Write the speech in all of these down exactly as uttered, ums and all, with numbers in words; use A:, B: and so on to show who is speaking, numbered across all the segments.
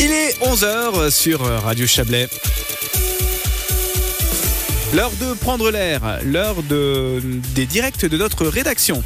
A: Il est onze heures sur Radio Chablais. L'heure de prendre l'air, l'heure de, des directs de notre rédaction.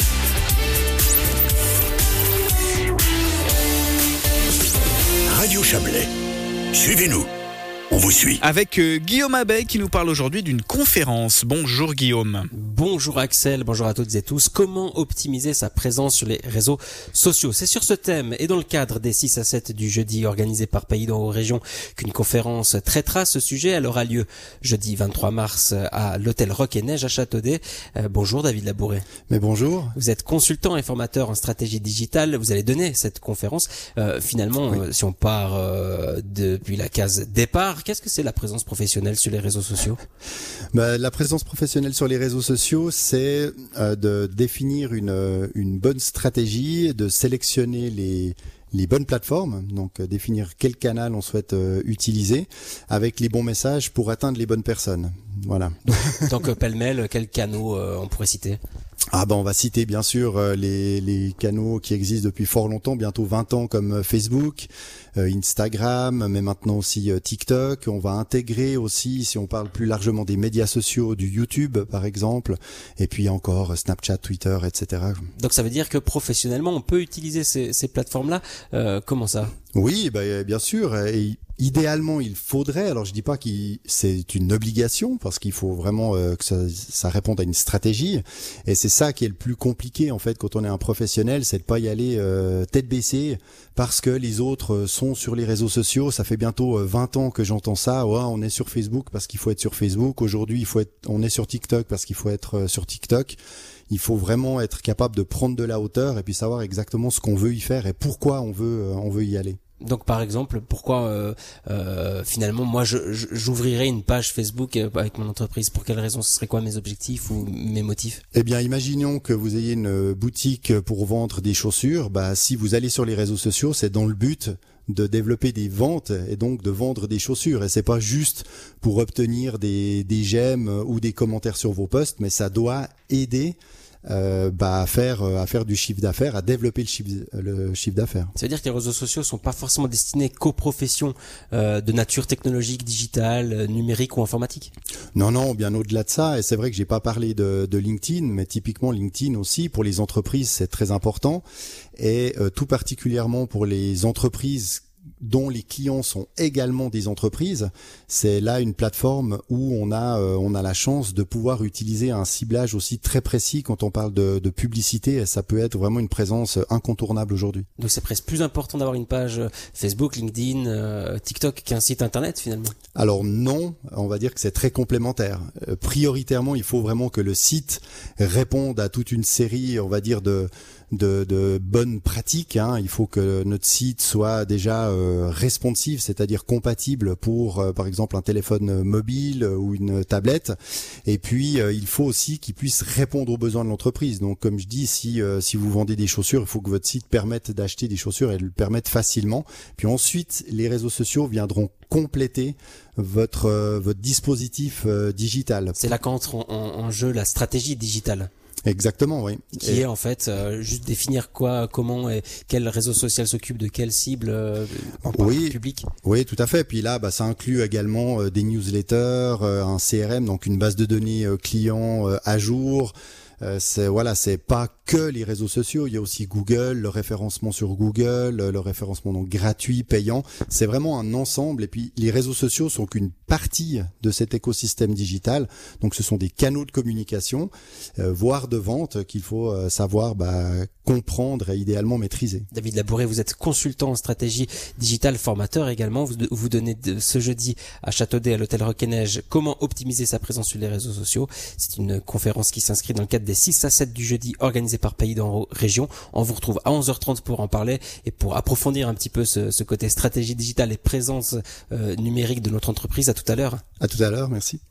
B: Radio Chablais, suivez-nous, on vous suit.
A: Avec euh, Guillaume Abbey qui nous parle aujourd'hui d'une conférence. Bonjour Guillaume.
C: Bonjour Axel, bonjour à toutes et tous. Comment optimiser sa présence sur les réseaux sociaux? C'est sur ce thème et dans le cadre des six à sept du jeudi organisé par Pays d'en Haut Région qu'une conférence traitera ce sujet. Elle aura lieu jeudi vingt-trois mars à l'hôtel Rock et Neige à Châteaudet. Euh, bonjour David Labouré.
D: Mais bonjour.
C: Vous êtes consultant et formateur en stratégie digitale. Vous allez donner cette conférence. Euh, finalement, oui. euh, si on part euh, depuis la case départ, qu'est-ce que c'est la présence professionnelle sur les réseaux sociaux?
D: Bah, la présence professionnelle sur les réseaux sociaux, c'est euh, de définir une, une bonne stratégie, de sélectionner les les bonnes plateformes, donc euh, définir quel canal on souhaite euh, utiliser avec les bons messages pour atteindre les bonnes personnes. Voilà.
C: Donc euh, pêle-mêle, quels canaux euh, on pourrait citer?
D: Ah ben on va citer bien sûr euh, les les canaux qui existent depuis fort longtemps, bientôt vingt ans, comme euh, Facebook, euh, Instagram, mais maintenant aussi euh, TikTok. On va intégrer aussi, si on parle plus largement des médias sociaux, du YouTube par exemple, et puis encore euh, Snapchat, Twitter, et cetera.
C: Donc ça veut dire que professionnellement on peut utiliser ces, ces plateformes-là. Euh, comment ça?
D: Oui, bah, bien sûr. Et idéalement, il faudrait. Alors, je dis pas que c'est une obligation parce qu'il faut vraiment euh, que ça, ça réponde à une stratégie. Et c'est ça qui est le plus compliqué en fait quand on est un professionnel, c'est de pas y aller euh, tête baissée parce que les autres sont sur les réseaux sociaux. Ça fait bientôt vingt ans que j'entends ça. Ouais, on est sur Facebook parce qu'il faut être sur Facebook. Aujourd'hui, il faut être. On est sur TikTok parce qu'il faut être sur TikTok. Il faut vraiment être capable de prendre de la hauteur et puis savoir exactement ce qu'on veut y faire et pourquoi on veut on veut y aller.
C: Donc par exemple, pourquoi euh, euh, finalement moi je, je, j'ouvrirais une page Facebook avec mon entreprise? Pour quelles raisons? Ce serait quoi mes objectifs ou mes motifs?
D: Eh bien, imaginons que vous ayez une boutique pour vendre des chaussures. Bah, si vous allez sur les réseaux sociaux, c'est dans le but de développer des ventes et donc de vendre des chaussures. Et c'est pas juste pour obtenir des, des j'aime ou des commentaires sur vos posts, mais ça doit aider Euh, bah à faire à faire du chiffre d'affaires, à développer le chiffre le chiffre d'affaires.
C: Ça veut dire que les réseaux sociaux sont pas forcément destinés qu'aux professions euh, de nature technologique, digitale, numérique ou informatique.
D: Non non, bien au-delà de ça. Et c'est vrai que j'ai pas parlé de, de LinkedIn, mais typiquement LinkedIn aussi pour les entreprises c'est très important et euh, tout particulièrement pour les entreprises dont les clients sont également des entreprises. C'est là une plateforme où on a euh, on a la chance de pouvoir utiliser un ciblage aussi très précis quand on parle de, de publicité. Et ça peut être vraiment une présence incontournable aujourd'hui.
C: Donc c'est presque plus important d'avoir une page Facebook, LinkedIn, euh, TikTok qu'un site internet finalement.
D: Alors non, on va dire que c'est très complémentaire. Euh, prioritairement, il faut vraiment que le site réponde à toute une série, on va dire, de de, de bonnes pratiques. Hein. Il faut que notre site soit déjà euh, responsive, c'est-à-dire compatible pour, euh, par exemple, un téléphone mobile ou une tablette. Et puis, euh, il faut aussi qu'il puisse répondre aux besoins de l'entreprise. Donc, comme je dis, si euh, si vous vendez des chaussures, il faut que votre site permette d'acheter des chaussures et le permette facilement. Puis ensuite, les réseaux sociaux viendront compléter votre euh, votre dispositif euh, digital.
C: C'est là qu'entre en, en, en jeu la stratégie digitale.
D: Exactement, oui.
C: Qui et... est en fait euh, juste définir quoi, comment et quel réseau social s'occupe de quelle cible euh, en
D: oui,
C: public.
D: Oui, tout à fait. Puis là, bah, ça inclut également euh, des newsletters, euh, un C R M, donc une base de données euh, clients euh, à jour. Euh, c'est voilà, c'est pas que les réseaux sociaux, il y a aussi Google, le référencement sur Google, le référencement donc gratuit, payant. C'est vraiment un ensemble. Et puis les réseaux sociaux sont qu'une partie de cet écosystème digital. Donc ce sont des canaux de communication, euh, voire de vente qu'il faut euh, savoir bah, comprendre et idéalement maîtriser.
C: David Labouré, vous êtes consultant en stratégie digitale, formateur également. Vous, vous donnez de, ce jeudi à Châteaudet à l'hôtel Rock et Neige comment optimiser sa présence sur les réseaux sociaux. C'est une conférence qui s'inscrit dans le cadre des six à sept du jeudi organisé par Pays d'en Haut Région. On vous retrouve à onze heures trente pour en parler et pour approfondir un petit peu ce, ce côté stratégie digitale et présence euh, numérique de notre entreprise. À tout à l'heure.
D: À tout à l'heure, merci.